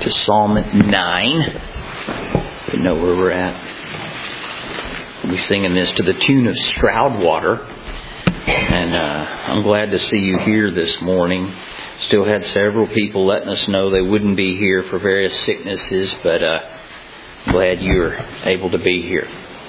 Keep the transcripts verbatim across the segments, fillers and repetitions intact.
to Psalm nine. You know where we're at. We'll be singing this to the tune of Stroudwater. And uh, I'm glad to see you here this morning. Still had several people letting us know they wouldn't be here for various sicknesses, but uh, glad you're able to be here.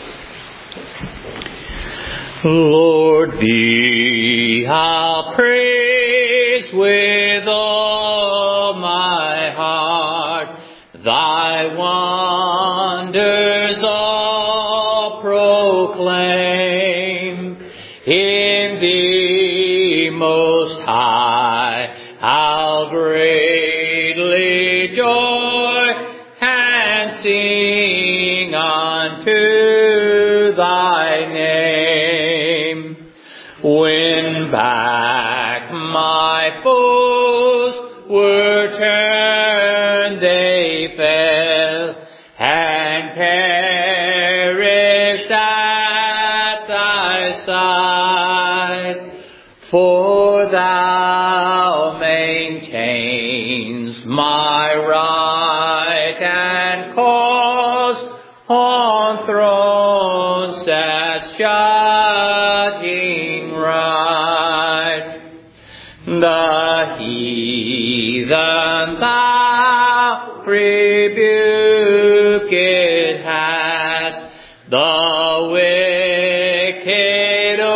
Lord, thee I'll praise with all my heart. Thy wonders all proclaim. In thee most high I'll greatly joy and sing unto thy name. When back my foes were turned, they fell and perished at thy side. For thou maintains my right and cause on thrones that's judging right. The heathen thou rebuked hast, the wicked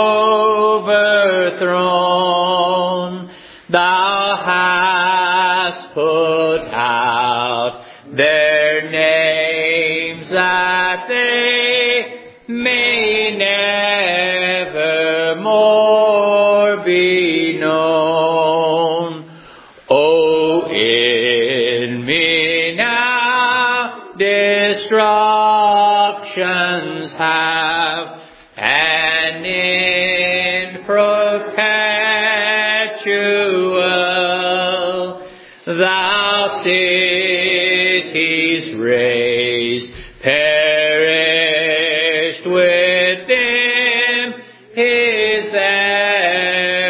overthrown. Thou hast put out their names that they may never more be known. O in me now destructions have, and in perpetual thou cities raised, perished with them, is their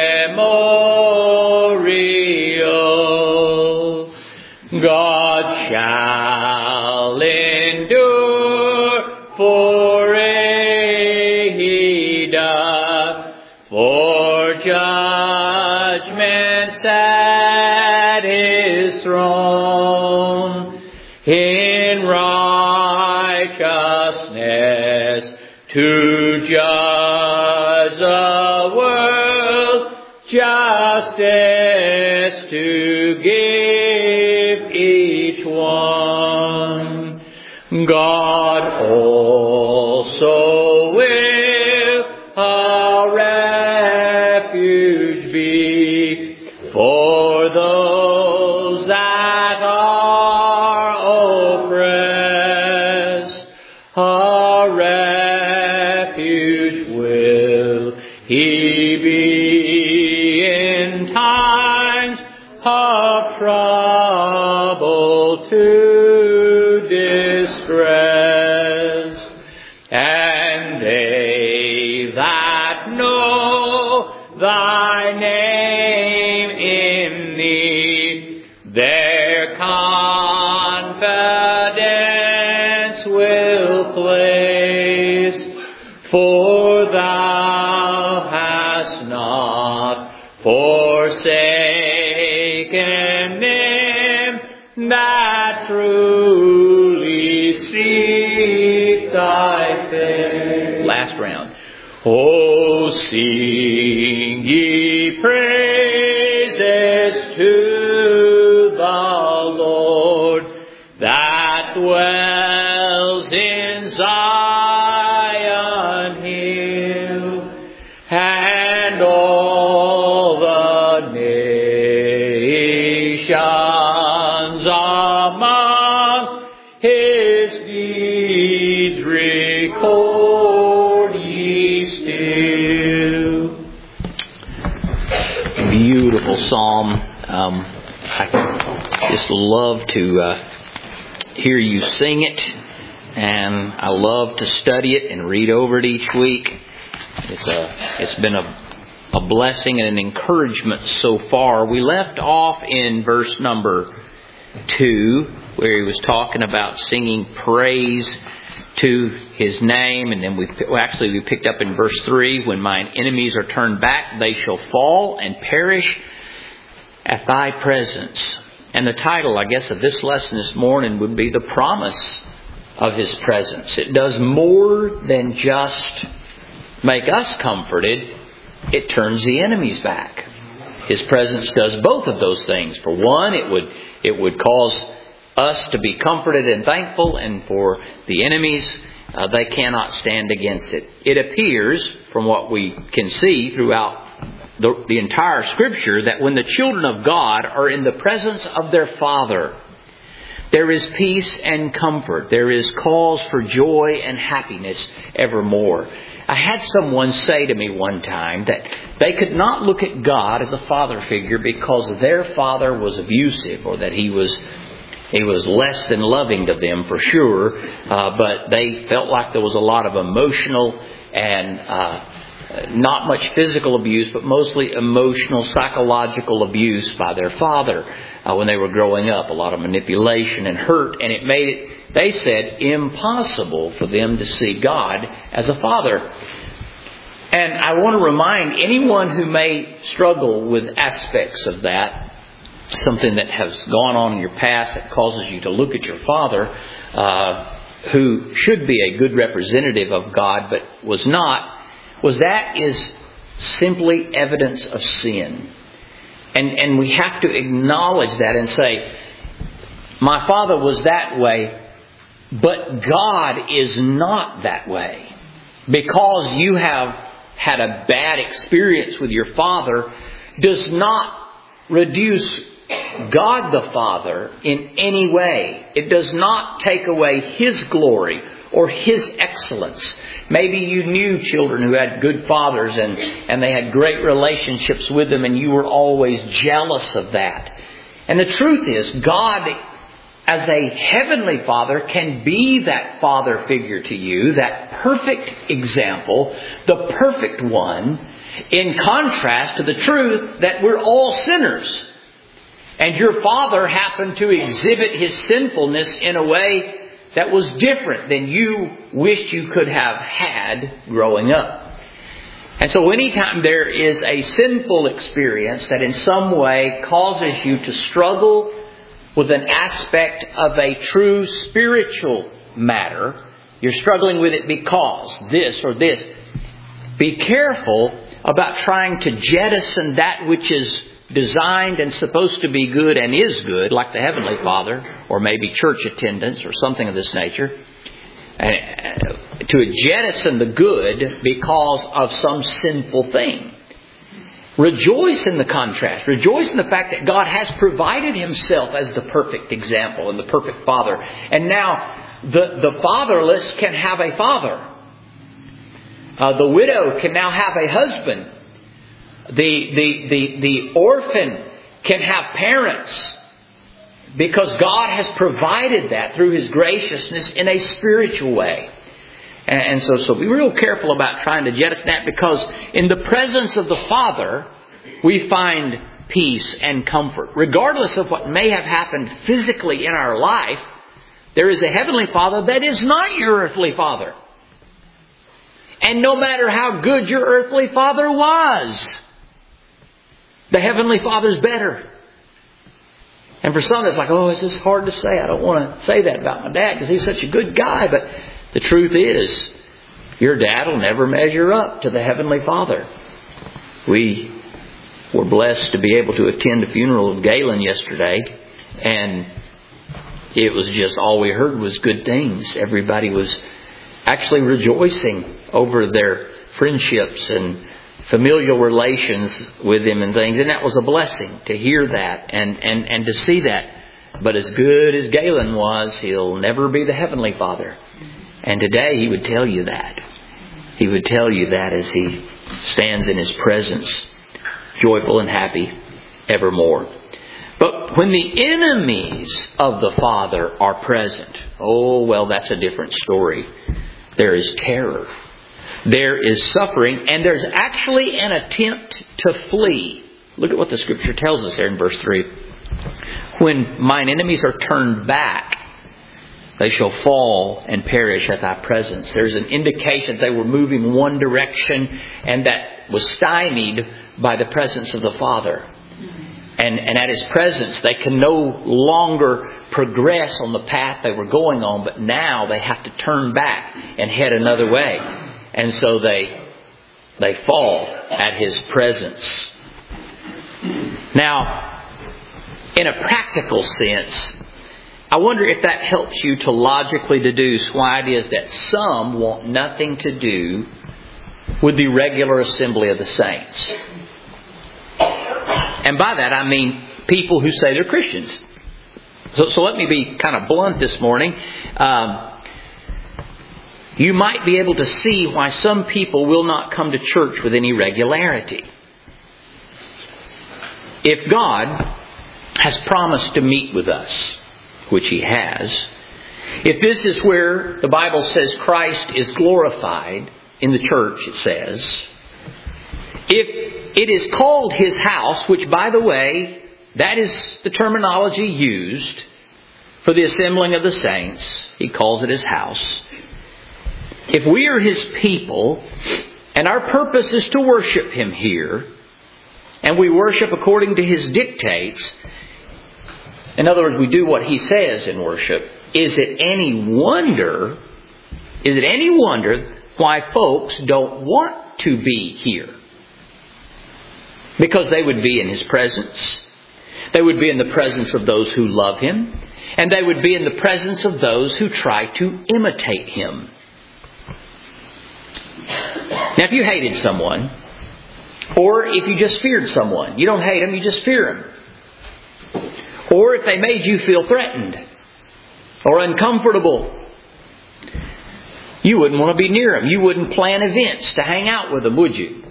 memorial. God shall endure for he doth for judgment set his throne. In righteousness to judge the world, justice to give each one. God also will a refuge be for those that are oppressed. A refuge will he be in times of trouble to distress. And they that know thy name in thee, their confidence will place. For thou hast not forsaken them that truly seek thy face. Last round. Oh, sing ye praises to the Lord that dwells in Zion hill, and all the nations among his deeds record ye still. Beautiful psalm. Um, I just love to uh, hear you sing it, and I love to study it and read over it each week. It's a, it's been a, a blessing and an encouragement so far. We left off in verse number two, where he was talking about singing praise to His name. And then we well, actually we picked up in verse three, when mine enemies are turned back, they shall fall and perish at Thy presence. And the title, I guess, of this lesson this morning would be the promise of His presence. It does more than just make us comforted. It turns the enemies back. His presence does both of those things. For one, it would it would cause us to be comforted and thankful, and for the enemies, uh, they cannot stand against it. It appears, from what we can see throughout the, the entire Scripture, that when the children of God are in the presence of their Father, there is peace and comfort. There is cause for joy and happiness evermore. I had someone say to me one time that they could not look at God as a father figure because their father was abusive, or that he was he was less than loving to them for sure. Uh, but they felt like there was a lot of emotional and uh, not much physical abuse, but mostly emotional, psychological abuse by their father uh, when they were growing up. A lot of manipulation and hurt, and it made it, they said, impossible for them to see God as a father. And I want to remind anyone who may struggle with aspects of that, something that has gone on in your past that causes you to look at your father, uh, who should be a good representative of God but was not, was that is simply evidence of sin. And, and we have to acknowledge that and say, my father was that way, but God is not that way. Because you have had a bad experience with your father does not reduce God the Father in any way. It does not take away His glory or His excellence. Maybe you knew children who had good fathers and, and they had great relationships with them, and you were always jealous of that. And the truth is, God, as a heavenly Father, can be that father figure to you, that perfect example, the perfect one, in contrast to the truth that we're all sinners. And your father happened to exhibit his sinfulness in a way that was different than you wished you could have had growing up. And so anytime there is a sinful experience that in some way causes you to struggle with an aspect of a true spiritual matter, you're struggling with it because this or this, be careful about trying to jettison that which is designed and supposed to be good and is good, like the Heavenly Father, or maybe church attendance or something of this nature, and to jettison the good because of some sinful thing. Rejoice in the contrast. Rejoice in the fact that God has provided Himself as the perfect example and the perfect Father. And now the, the fatherless can have a father. Uh, the widow can now have a husband. The, the, the, the orphan can have parents, because God has provided that through His graciousness in a spiritual way. And, and so, so be real careful about trying to jettison that, because in the presence of the Father, we find peace and comfort. Regardless of what may have happened physically in our life, there is a Heavenly Father that is not your earthly father. And no matter how good your earthly father was, the Heavenly Father's better. And for some, it's like, oh, it's just hard to say. I don't want to say that about my dad because he's such a good guy. But the truth is, your dad will never measure up to the Heavenly Father. We were blessed to be able to attend the funeral of Galen yesterday. And it was just, all we heard was good things. Everybody was actually rejoicing over their friendships and familial relations with Him and things. And that was a blessing to hear that and, and, and to see that. But as good as Galen was, he'll never be the Heavenly Father. And today He would tell you that. He would tell you that as He stands in His presence, joyful and happy evermore. But when the enemies of the Father are present, oh, well, that's a different story. There is terror. There is suffering, and there's actually an attempt to flee. Look at what the Scripture tells us there in verse three. When mine enemies are turned back, they shall fall and perish at thy presence. There's an indication that they were moving one direction and that was stymied by the presence of the Father. And, and at His presence, they can no longer progress on the path they were going on, but now they have to turn back and head another way. And so they, they fall at His presence. Now, in a practical sense, I wonder if that helps you to logically deduce why it is that some want nothing to do with the regular assembly of the saints. And by that I mean people who say they're Christians. So, so let me be kind of blunt this morning. Um, you might be able to see why some people will not come to church with any regularity. If God has promised to meet with us, which He has, if this is where the Bible says Christ is glorified in the church, it says, if it is called His house, which, by the way, that is the terminology used for the assembling of the saints. He calls it His house. If we are His people, and our purpose is to worship Him here, and we worship according to His dictates, in other words, we do what He says in worship, is it any wonder, is it any wonder why folks don't want to be here? Because they would be in His presence. They would be in the presence of those who love Him. And they would be in the presence of those who try to imitate Him. Now, if you hated someone, or if you just feared someone, you don't hate them, you just fear them. Or if they made you feel threatened or uncomfortable, you wouldn't want to be near them. You wouldn't plan events to hang out with them, would you?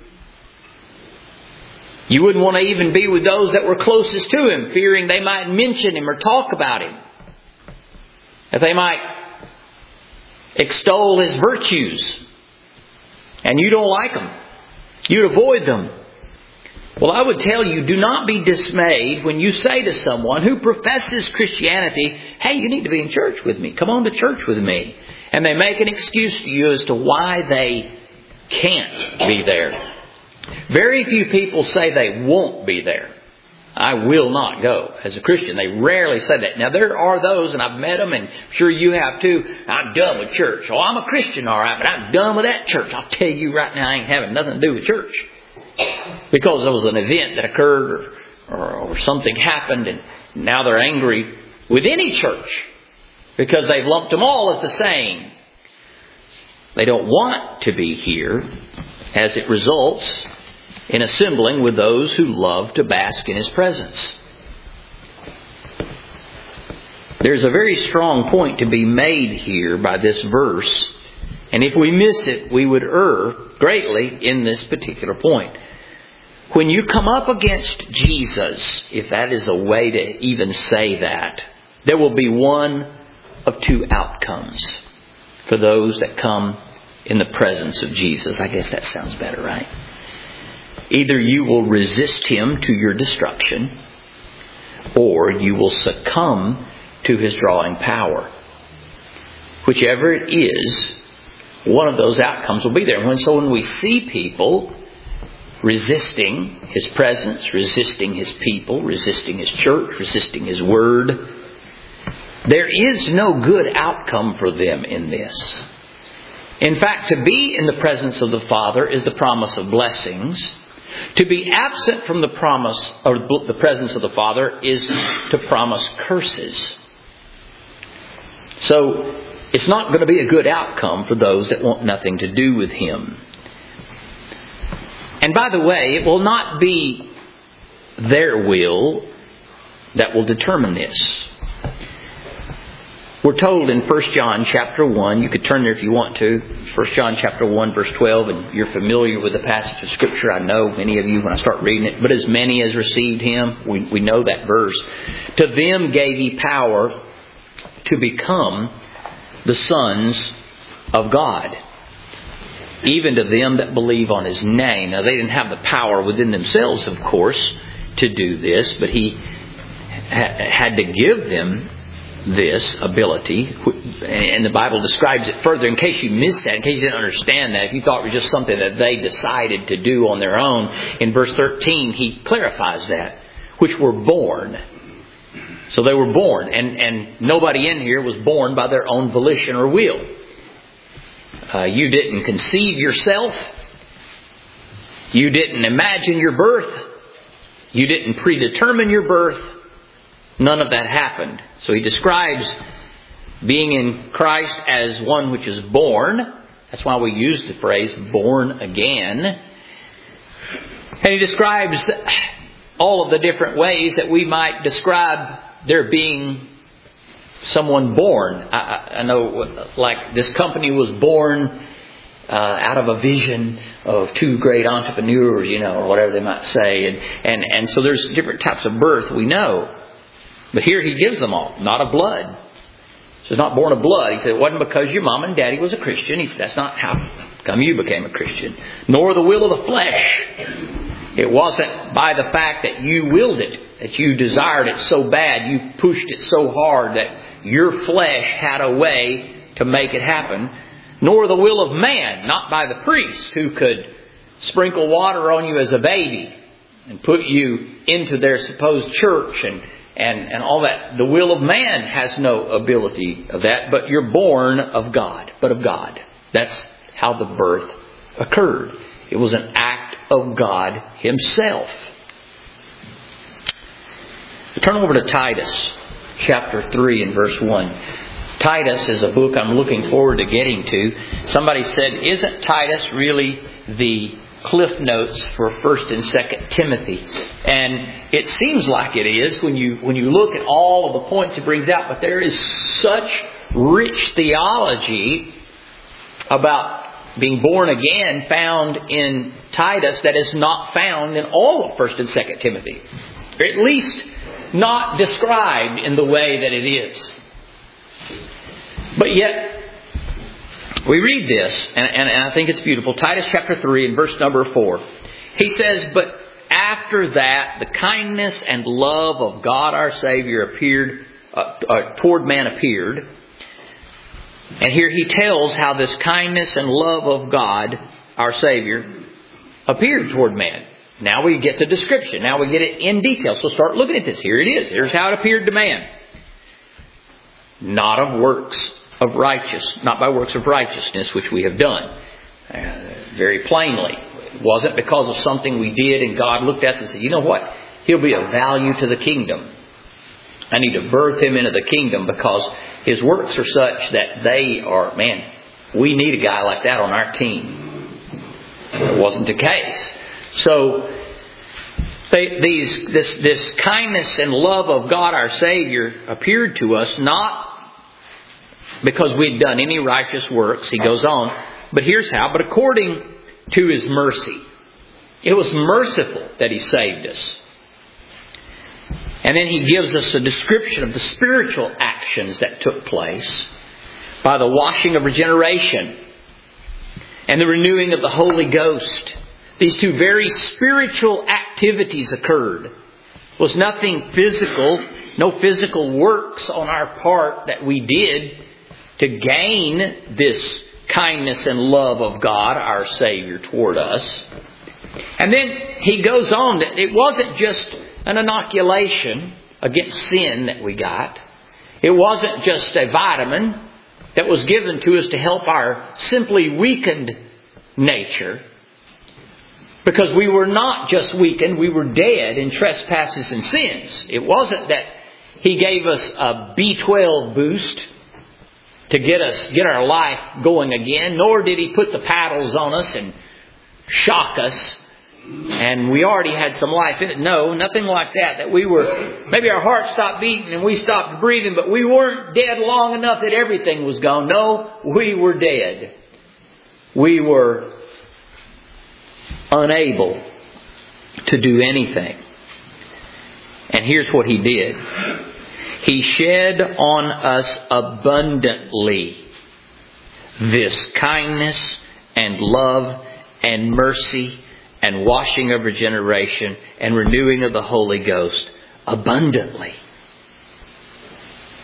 You wouldn't want to even be with those that were closest to Him, fearing they might mention Him or talk about Him. That they might extol His virtues. And you don't like them. You'd avoid them. Well, I would tell you, do not be dismayed when you say to someone who professes Christianity, hey, you need to be in church with me. Come on to church with me. And they make an excuse to you as to why they can't be there. Very few people say they won't be there. I will not go. As a Christian, they rarely say that. Now, there are those, and I've met them, and I'm sure you have too. I'm done with church. Oh, I'm a Christian, all right, but I'm done with that church. I'll tell you right now, I ain't having nothing to do with church. Because there was an event that occurred or, or, or something happened, and now they're angry with any church because they've lumped them all as the same. They don't want to be here, as it results in assembling with those who love to bask in His presence. There's a very strong point to be made here by this verse, and if we miss it, we would err greatly in this particular point. When you come up against Jesus, if that is a way to even say that, there will be one of two outcomes for those that come in the presence of Jesus. I guess that sounds better, right? Either you will resist Him to your destruction, or you will succumb to His drawing power. Whichever it is, one of those outcomes will be there. And so when we see people resisting His presence, resisting His people, resisting His church, resisting His Word, there is no good outcome for them in this. In fact, to be in the presence of the Father is the promise of blessings. To be absent from the promise or the presence of the Father is to promise curses. So it's not going to be a good outcome for those that want nothing to do with Him. And by the way, it will not be their will that will determine this. We're told in First John chapter one, you could turn there if you want to, First John chapter one verse twelve, and you're familiar with the passage of Scripture, I know, many of you, when I start reading it. But as many as received Him, we, we know that verse, to them gave He power to become the sons of God, even to them that believe on His name. Now, they didn't have the power within themselves, of course, to do this, but He had to give them this ability, and the Bible describes it further. In case you missed that, in case you didn't understand that, if you thought it was just something that they decided to do on their own, in verse thirteen he clarifies that, which were born. So they were born, and, and nobody in here was born by their own volition or will. Uh, you didn't conceive yourself. You didn't imagine your birth. You didn't predetermine your birth. None of that happened. So he describes being in Christ as one which is born. That's why we use the phrase born again. And he describes all of the different ways that we might describe there being someone born. I, I know, like, this company was born uh, out of a vision of two great entrepreneurs, you know, or whatever they might say. And, and, and so there's different types of birth we know. But here he gives them all, not of blood. So it's not born of blood. He said it wasn't because your mom and daddy was a Christian. He said, that's not how come you became a Christian. Nor the will of the flesh. It wasn't by the fact that you willed it, that you desired it so bad, you pushed it so hard that your flesh had a way to make it happen. Nor the will of man, not by the priest who could sprinkle water on you as a baby and put you into their supposed church and And, and all that. The will of man has no ability of that, but you're born of God, but of God. That's how the birth occurred. It was an act of God Himself. Turn over to Titus, chapter three and verse one. Titus is a book I'm looking forward to getting to. Somebody said, isn't Titus really the Cliff Notes for First and Second Timothy? And it seems like it is when you when you look at all of the points it brings out. But there is such rich theology about being born again found in Titus that is not found in all of First and Second Timothy, or at least not described in the way that it is. But yet, we read this, and, and, and I think it's beautiful. Titus chapter three and verse number four. He says, but after that, the kindness and love of God our Savior appeared, uh, uh, toward man appeared. And here he tells how this kindness and love of God our Savior appeared toward man. Now we get the description. Now we get it in detail. So start looking at this. Here it is. Here's how it appeared to man. Not of works of righteous, not by works of righteousness which we have done. Uh, very plainly. It wasn't because of something we did and God looked at it and said, you know what? He'll be of value to the kingdom. I need to birth him into the kingdom because his works are such that they are, man, we need a guy like that on our team. It wasn't the case. So they, these, this, this kindness and love of God our Savior appeared to us not because we'd done any righteous works. He goes on. But here's how. But according to His mercy. It was merciful that He saved us. And then He gives us a description of the spiritual actions that took place by the washing of regeneration and the renewing of the Holy Ghost. These two very spiritual activities occurred. It was nothing physical, no physical works on our part that we did to gain this kindness and love of God, our Savior, toward us. And then he goes on that it wasn't just an inoculation against sin that we got. It wasn't just a vitamin that was given to us to help our simply weakened nature. Because we were not just weakened, we were dead in trespasses and sins. It wasn't that He gave us a B twelve boost to get us, get our life going again, nor did He put the paddles on us and shock us, and we already had some life in it. No, nothing like that. That we were, maybe our heart stopped beating and we stopped breathing, but we weren't dead long enough that everything was gone. No, we were dead. We were unable to do anything. And here's what He did. He shed on us abundantly this kindness and love and mercy and washing of regeneration and renewing of the Holy Ghost abundantly.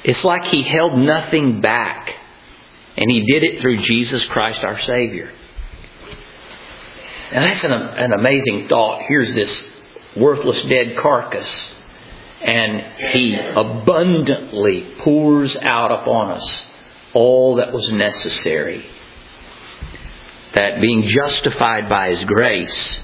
It's like He held nothing back. And He did it through Jesus Christ our Savior. And that's an, an amazing thought. Here's this worthless dead carcass. And He abundantly pours out upon us all that was necessary. That being justified by His grace,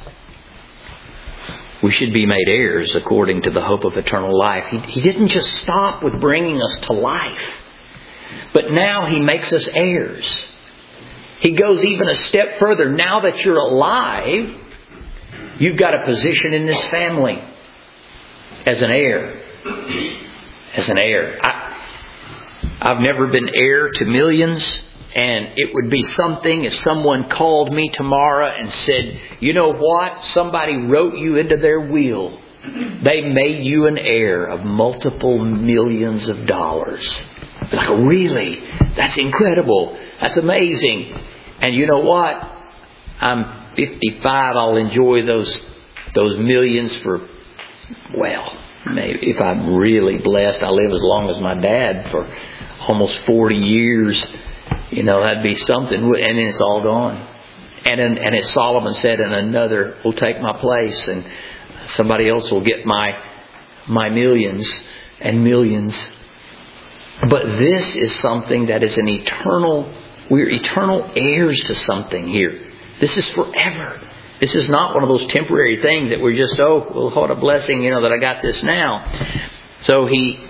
we should be made heirs according to the hope of eternal life. He, he didn't just stop with bringing us to life, but now He makes us heirs. He goes even a step further. Now that you're alive, you've got a position in this family as an heir. As an heir. I, I've never been heir to millions. And it would be something if someone called me tomorrow and said, you know what? Somebody wrote you into their will. They made you an heir of multiple millions of dollars. Like, really? That's incredible. That's amazing. And you know what? I'm fifty-five. I'll enjoy those those millions for, well, maybe if I'm really blessed, I'll live as long as my dad for almost forty years. You know, that'd be something. And then it's all gone. And and, and as Solomon said, and another will take my place, and somebody else will get my my millions and millions. But this is something that is an eternal, we're eternal heirs to something here. This is forever. This is not one of those temporary things that we're just, oh, well, what a blessing, you know, that I got this now. So He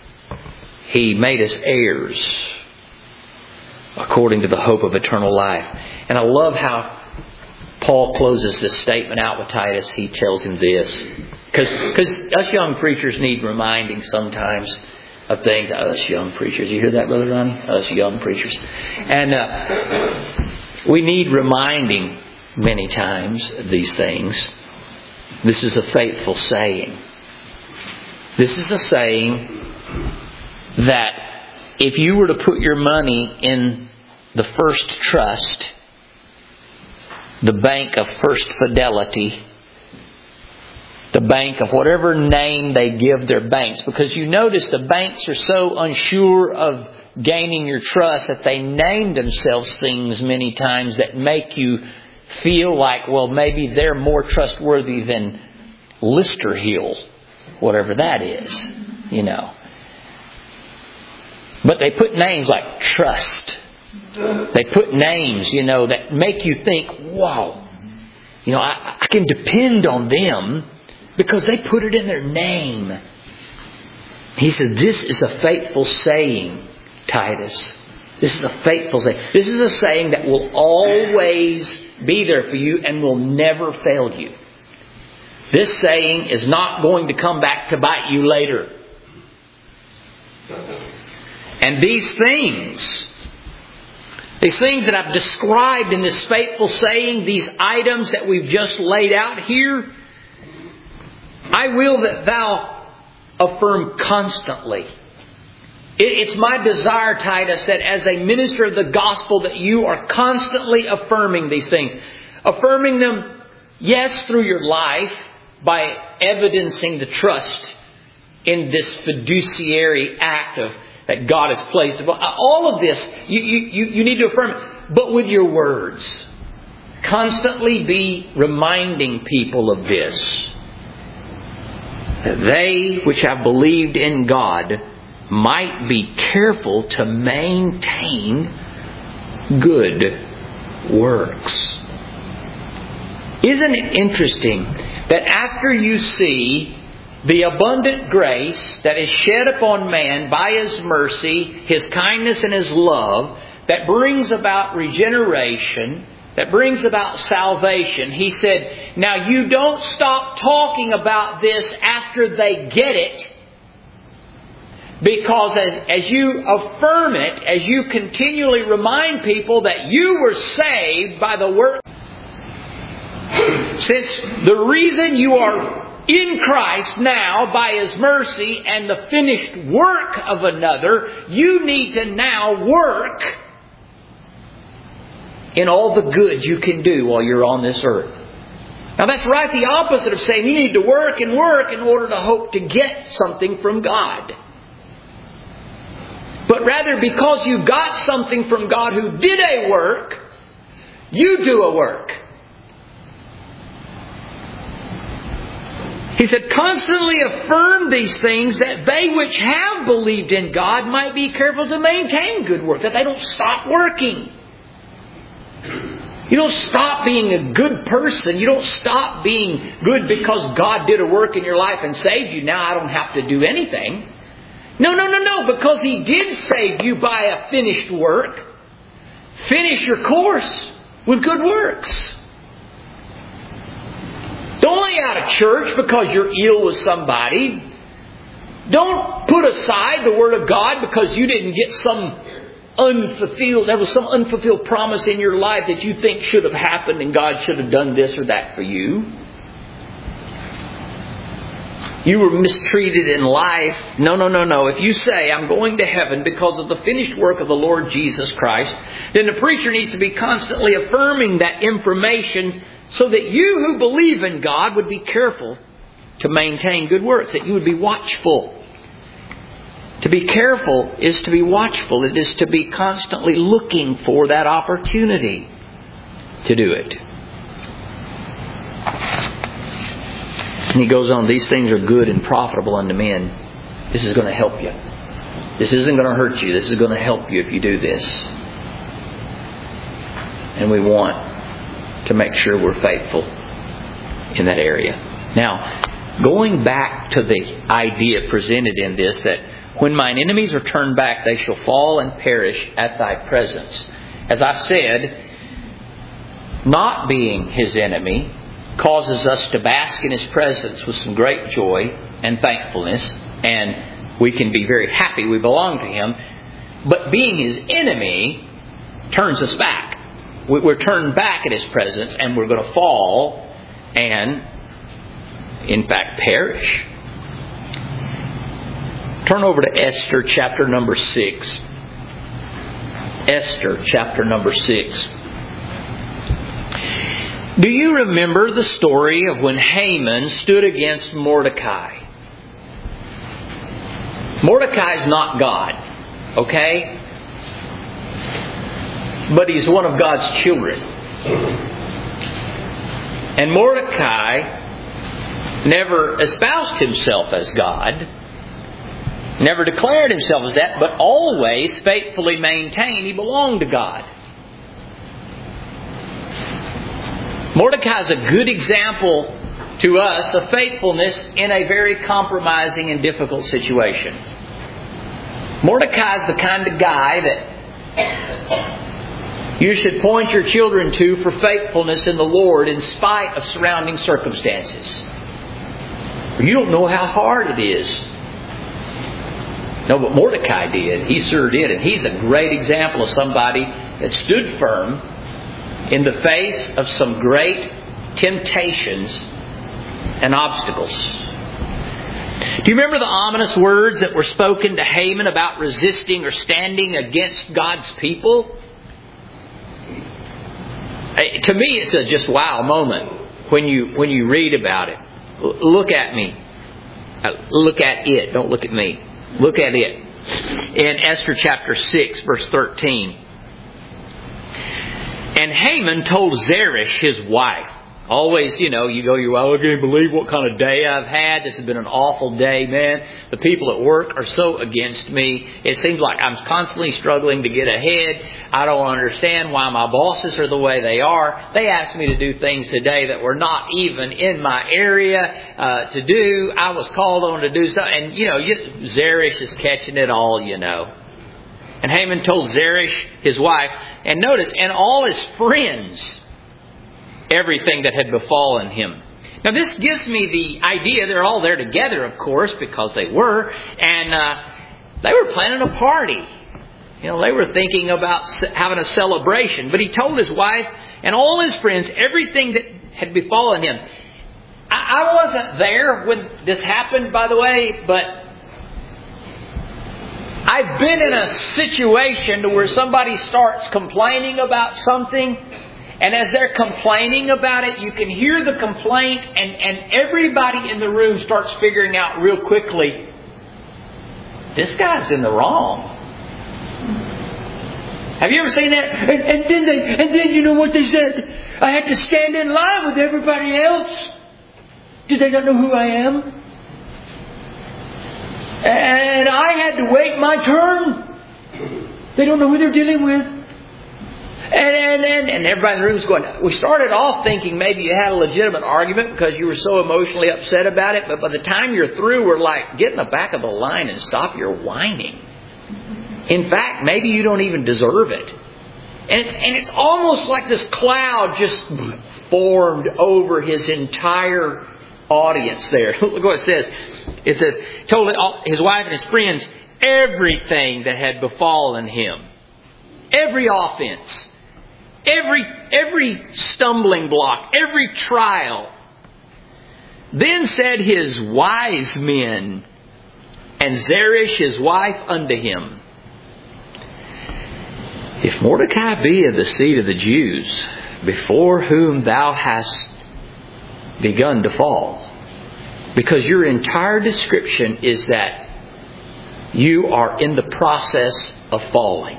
He made us heirs according to the hope of eternal life. And I love how Paul closes this statement out with Titus. He tells him this. Because us young preachers need reminding sometimes of things. Us young preachers. You hear that, Brother Ronnie? Us young preachers. And uh, we need reminding many times of these things. This is a faithful saying. This is a saying that if you were to put your money in the First Trust, the bank of First Fidelity, the bank of whatever name they give their banks, because you notice the banks are so unsure of gaining your trust that they name themselves things many times that make you feel like, well, maybe they're more trustworthy than Lister Hill, whatever that is, you know. But they put names like trust. They put names, you know, that make you think, wow, you know, I, I can depend on them because they put it in their name. He said, this is a faithful saying, Titus. This is a faithful saying. This is a saying that will always be there for you and will never fail you. This saying is not going to come back to bite you later. And these things, these things that I've described in this faithful saying, these items that we've just laid out here, I will that thou affirm constantly. It's my desire, Titus, that as a minister of the gospel that you are constantly affirming these things. Affirming them, yes, through your life by evidencing the trust in this fiduciary act of that God has placed. All of this, you, you, you need to affirm it. But with your words. Constantly be reminding people of this. That they which have believed in God might be careful to maintain good works. Isn't it interesting that after you see the abundant grace that is shed upon man by His mercy, His kindness and His love, that brings about regeneration, that brings about salvation, He said, now you don't stop talking about this after they get it, because as, as you affirm it, as you continually remind people that you were saved by the work, since the reason you are in Christ now by His mercy and the finished work of another, you need to now work in all the good you can do while you're on this earth. Now that's right the opposite of saying you need to work and work in order to hope to get something from God. but rather because you got something from God who did a work, you do a work. He said, constantly affirm these things, that they which have believed in God might be careful to maintain good works, that they don't stop working. You don't stop being a good person. You don't stop being good because God did a work in your life and saved you. Now I don't have to do anything. No, no, no, no. Because He did save you by a finished work. Finish your course with good works. Don't lay out of church because you're ill with somebody. Don't put aside the Word of God because you didn't get some unfulfilled, there was some unfulfilled promise in your life that you think should have happened and God should have done this or that for you. You were mistreated in life. No, no, no, no. If you say, I'm going to heaven because of the finished work of the Lord Jesus Christ, then the preacher needs to be constantly affirming that information so that you who believe in God would be careful to maintain good works, that you would be watchful. To be careful is to be watchful. It is to be constantly looking for that opportunity to do it. And he goes on, these things are good and profitable unto men. This is going to help you. This isn't going to hurt you. This is going to help you if you do this. And we want to make sure we're faithful in that area. Now, going back to the idea presented in this, that when mine enemies are turned back, they shall fall and perish at thy presence. As I said, not being His enemy causes us to bask in His presence with some great joy and thankfulness. And we can be very happy we belong to Him. But being His enemy turns us back. We're turned back at His presence and we're going to fall and, in fact, perish. Turn over to Esther chapter number six. Esther chapter number six. Do you remember the story of when Haman stood against Mordecai? Mordecai is not God, okay? But he's one of God's children. And Mordecai never espoused himself as God. Never declared himself as that, but always faithfully maintained he belonged to God. Mordecai is a good example to us of faithfulness in a very compromising and difficult situation. Mordecai is the kind of guy that you should point your children to for faithfulness in the Lord in spite of surrounding circumstances. You don't know how hard it is. No, but Mordecai did. He sure did. And he's a great example of somebody that stood firm in the face of some great temptations and obstacles. Do you remember the ominous words that were spoken to Haman about resisting or standing against God's people? To me, it's a just wow moment when you when you read about it. Look at me. Look at it. Don't look at me. Look at it. In Esther chapter six, verse thirteen. And Haman told Zeresh, his wife. Always, you know, you go, you well, I can't believe what kind of day I've had. This has been an awful day, man. The people at work are so against me. It seems like I'm constantly struggling to get ahead. I don't understand why my bosses are the way they are. They asked me to do things today that were not even in my area uh, to do. I was called on to do something. And, you know, you, Zeresh is catching it all, you know. And Haman told Zeresh, his wife, and notice, and all his friends, everything that had befallen him. Now this gives me the idea, they're all there together, of course, because they were, and uh, they were planning a party. You know, they were thinking about having a celebration. But he told his wife and all his friends everything that had befallen him. I, I wasn't there when this happened, by the way, but I've been in a situation to where somebody starts complaining about something, and as they're complaining about it, you can hear the complaint, and, and everybody in the room starts figuring out real quickly, this guy's in the wrong. Have you ever seen that? And, and then they, and then you know what they said? I had to stand in line with everybody else. Did they not know who I am? And I had to wait my turn. They don't know who they're dealing with. And, and, and, and everybody in the room was going, we started off thinking maybe you had a legitimate argument because you were so emotionally upset about it. But by the time you're through, we're like, get in the back of the line and stop your whining. In fact, maybe you don't even deserve it. And it's, and it's almost like this cloud just formed over his entire audience there. Look what it says. It says, told his wife and his friends everything that had befallen him. Every offense. Every, every stumbling block. Every trial. Then said his wise men and Zeresh his wife unto him, if Mordecai be of the seed of the Jews, before whom thou hast begun to fall, because your entire description is that you are in the process of falling.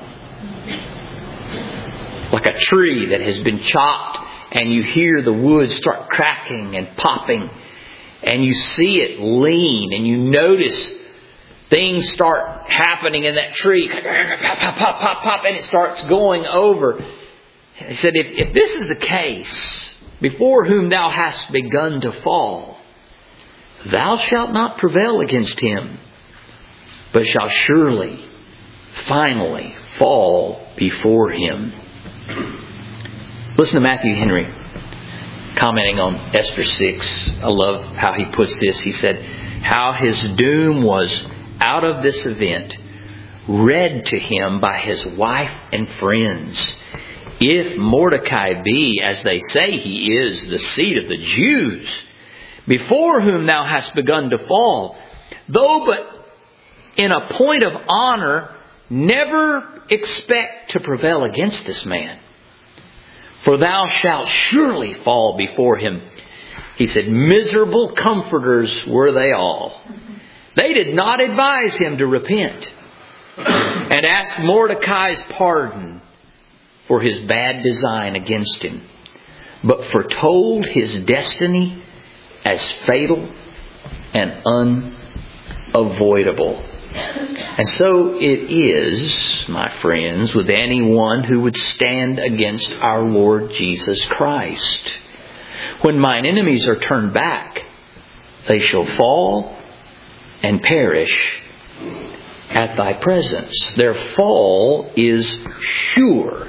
Like a tree that has been chopped and you hear the wood start cracking and popping and you see it lean and you notice things start happening in that tree. Pop, pop, pop, pop, pop, and it starts going over. He said, if, if this is the case, before whom thou hast begun to fall, thou shalt not prevail against him, but shalt surely, finally fall before him. Listen to Matthew Henry commenting on Esther six. I love how he puts this. He said, how his doom was out of this event read to him by his wife and friends. If Mordecai be, as they say he is, the seed of the Jews, before whom thou hast begun to fall, though but in a point of honor, never expect to prevail against this man. For thou shalt surely fall before him. He said, miserable comforters were they all. They did not advise him to repent and ask Mordecai's pardon for his bad design against him, but foretold his destiny as fatal and unavoidable. And so it is, my friends, with anyone who would stand against our Lord Jesus Christ. When mine enemies are turned back, they shall fall and perish at thy presence. Their fall is sure,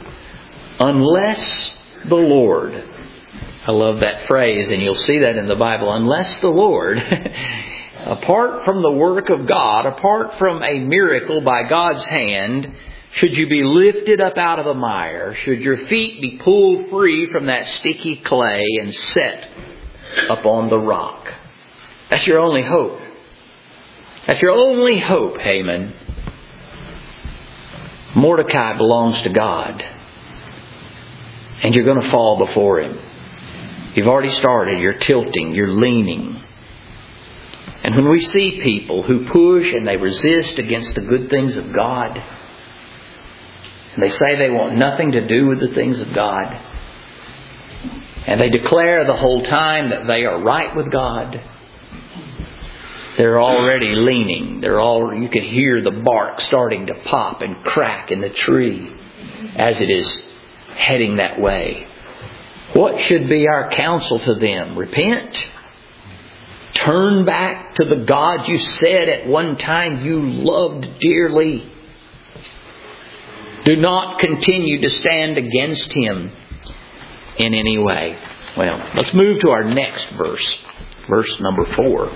unless the Lord. I love that phrase, and you'll see that in the Bible. Unless the Lord, apart from the work of God, apart from a miracle by God's hand, should you be lifted up out of the mire, should your feet be pulled free from that sticky clay and set upon the rock. That's your only hope. That's your only hope, Haman. Mordecai belongs to God. And you're going to fall before him. You've already started. You're tilting. You're leaning. And when we see people who push and they resist against the good things of God, and they say they want nothing to do with the things of God, and they declare the whole time that they are right with God, they're already leaning. They're all, you can hear the bark starting to pop and crack in the tree as it is heading that way. What should be our counsel to them? Repent. Turn back to the God you said at one time you loved dearly. Do not continue to stand against him in any way. Well, let's move to our next verse. Verse number four.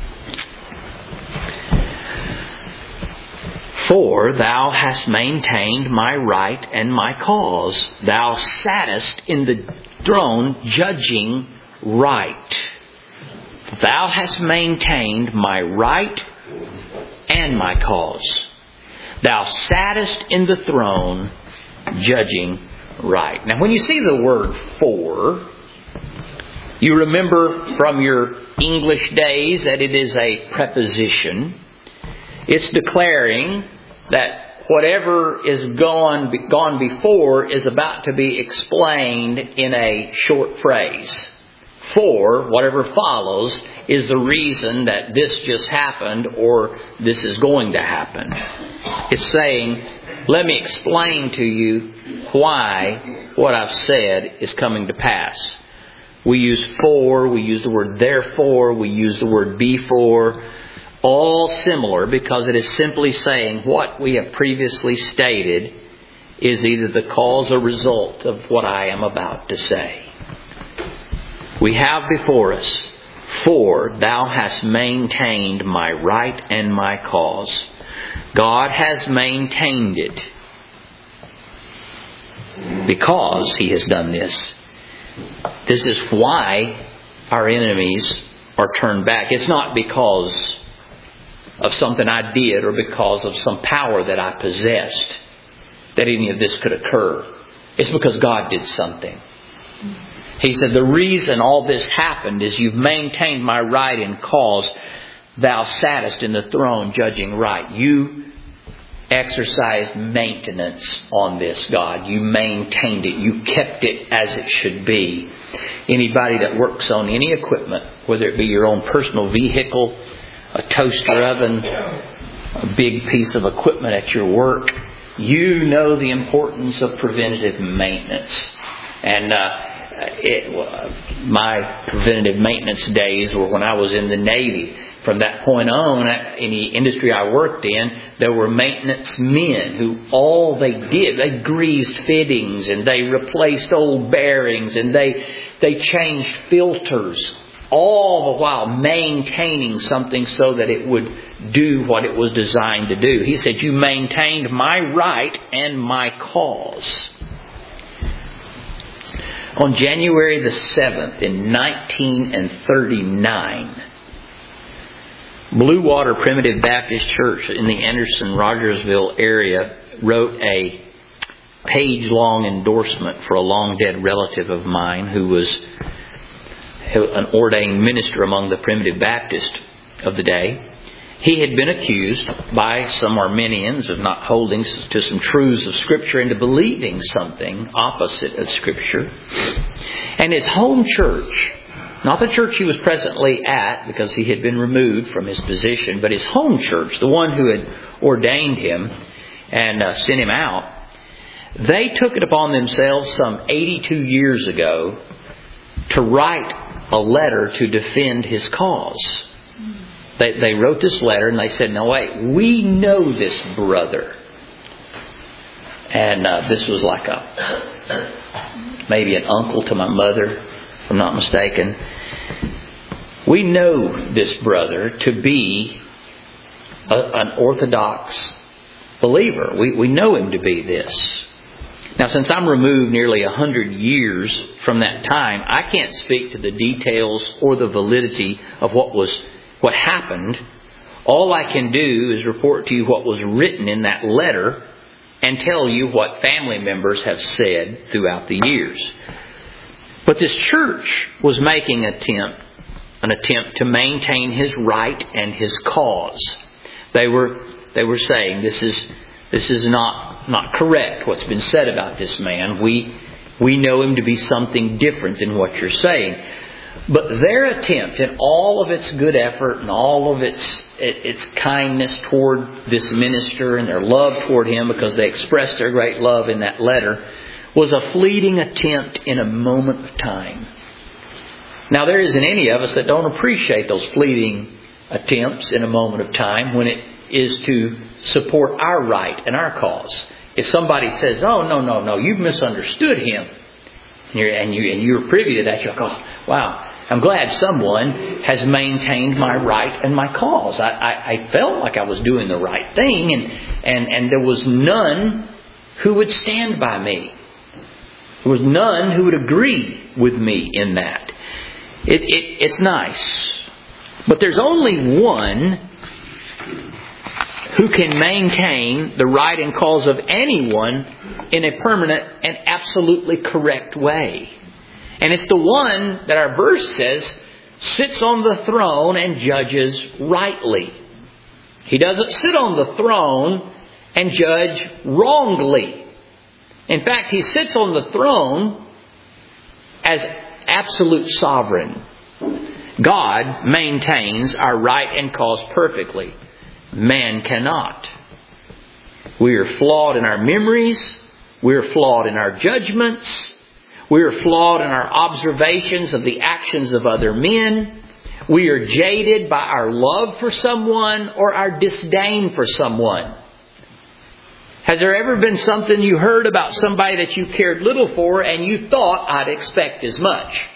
For thou hast maintained my right and my cause. Thou sattest in the throne judging right. Thou hast maintained my right and my cause. Thou sattest in the throne judging right. Now when you see the word for, you remember from your English days that it is a preposition. It's declaring that whatever is gone, gone before is about to be explained in a short phrase. For, whatever follows, is the reason that this just happened or this is going to happen. It's saying, let me explain to you why what I've said is coming to pass. We use for, we use the word therefore, we use the word before. All similar because it is simply saying what we have previously stated is either the cause or result of what I am about to say. We have before us, for thou hast maintained my right and my cause. God has maintained it because He has done this. This is why our enemies are turned back. It's not because of something I did or because of some power that I possessed that any of this could occur. It's because God did something. He said, the reason all this happened is you've maintained my right and cause. Thou sattest in the throne judging right. You exercised maintenance on this, God. You maintained it. You kept it as it should be. Anybody that works on any equipment, whether it be your own personal vehicle, a toaster oven, a big piece of equipment at your work, you know the importance of preventative maintenance. And uh, it, my preventative maintenance days were when I was in the Navy. From that point on, any industry I worked in, there were maintenance men who all they did, they greased fittings and they replaced old bearings and they they changed filters, all the while maintaining something so that it would do what it was designed to do. He said, you maintained my right and my cause. On January the seventh in nineteen thirty-nine, Blue Water Primitive Baptist Church in the Anderson-Rogersville area wrote a page-long endorsement for a long-dead relative of mine who was an ordained minister among the Primitive Baptists of the day. He had been accused by some Arminians of not holding to some truths of Scripture and to believing something opposite of Scripture. And his home church, not the church he was presently at because he had been removed from his position, but his home church, the one who had ordained him and uh, sent him out, they took it upon themselves some eighty-two years ago to write a letter to defend his cause. They, they wrote this letter and they said, no, wait, we know this brother. And uh, this was like a maybe an uncle to my mother, if I'm not mistaken. We know this brother to be a, an Orthodox believer. We, we know him to be this. Now, since I'm removed nearly a hundred years from that time, I can't speak to the details or the validity of what was what happened. All I can do is report to you what was written in that letter and tell you what family members have said throughout the years. But this church was making an attempt, an attempt to maintain his right and his cause. They were they were saying this is this is not not correct what's been said about this man. We we know him to be something different than what you're saying. But their attempt, in all of its good effort and all of its its kindness toward this minister and their love toward him, because they expressed their great love in that letter, was a fleeting attempt in a moment of time. Now, there isn't any of us that don't appreciate those fleeting attempts in a moment of time when it is to support our right and our cause. If somebody says, oh, no, no, no, you've misunderstood him, and you're, and you, and you're privy to that, you're like, oh, wow, I'm glad someone has maintained my right and my cause. I, I, I felt like I was doing the right thing, and, and, and there was none who would stand by me. There was none who would agree with me in that. It, it, it's nice. But there's only one who can maintain the right and cause of anyone in a permanent and absolutely correct way. And it's the one that our verse says sits on the throne and judges rightly. He doesn't sit on the throne and judge wrongly. In fact, He sits on the throne as absolute sovereign. God maintains our right and cause perfectly. Man cannot. We are flawed in our memories. We are flawed in our judgments. We are flawed in our observations of the actions of other men. We are jaded by our love for someone or our disdain for someone. Has there ever been something you heard about somebody that you cared little for and you thought, I'd expect as much?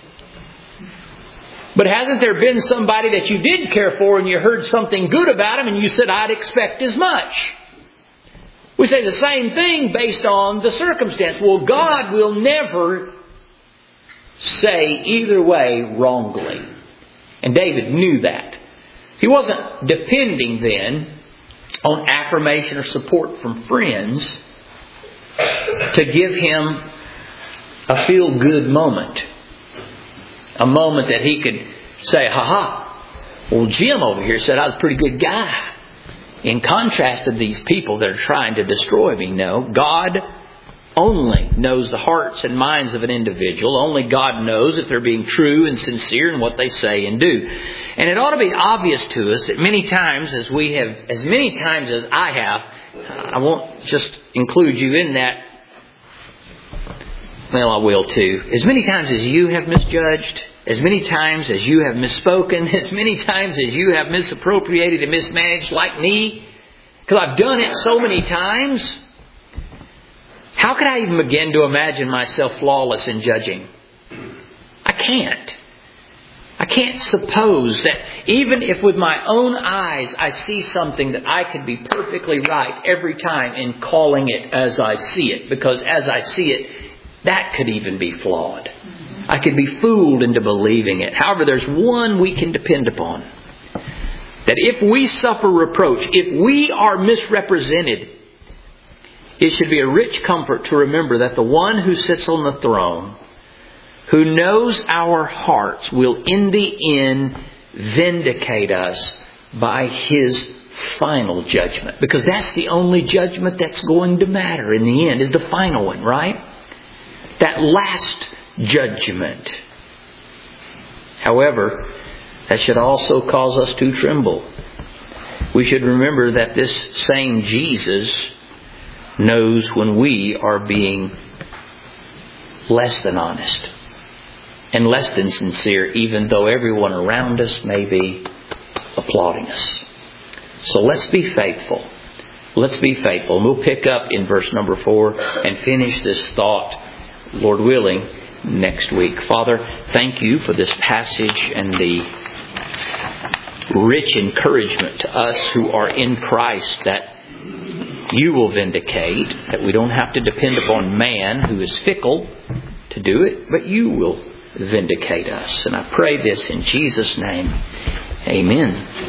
But hasn't there been somebody that you did care for and you heard something good about them and you said, I'd expect as much? We say the same thing based on the circumstance. Well, God will never say either way wrongly. And David knew that. He wasn't depending then on affirmation or support from friends to give him a feel-good moment. A moment that he could say, ha ha, well, Jim over here said I was a pretty good guy. In contrast to these people that are trying to destroy me. No, God only knows the hearts and minds of an individual. Only God knows if they're being true and sincere in what they say and do. And it ought to be obvious to us that many times as we have, as many times as I have, I won't just include you in that. Well, I will too. As many times as you have misjudged, as many times as you have misspoken, as many times as you have misappropriated and mismanaged like me, because I've done it so many times, how could I even begin to imagine myself flawless in judging? I can't. I can't suppose that even if with my own eyes I see something that I could be perfectly right every time in calling it as I see it, because as I see it, that could even be flawed. I could be fooled into believing it. However, there's one we can depend upon. That if we suffer reproach, if we are misrepresented, it should be a rich comfort to remember that the one who sits on the throne, who knows our hearts, will in the end vindicate us by His final judgment. Because that's the only judgment that's going to matter in the end, is the final one, right? That last judgment. However, that should also cause us to tremble. We should remember that this same Jesus knows when we are being less than honest and less than sincere, even though everyone around us may be applauding us. So let's be faithful. Let's be faithful. And we'll pick up in verse number four and finish this thought, Lord willing, next week. Father, thank You for this passage and the rich encouragement to us who are in Christ that You will vindicate, that we don't have to depend upon man who is fickle to do it, but You will vindicate us. And I pray this in Jesus' name. Amen.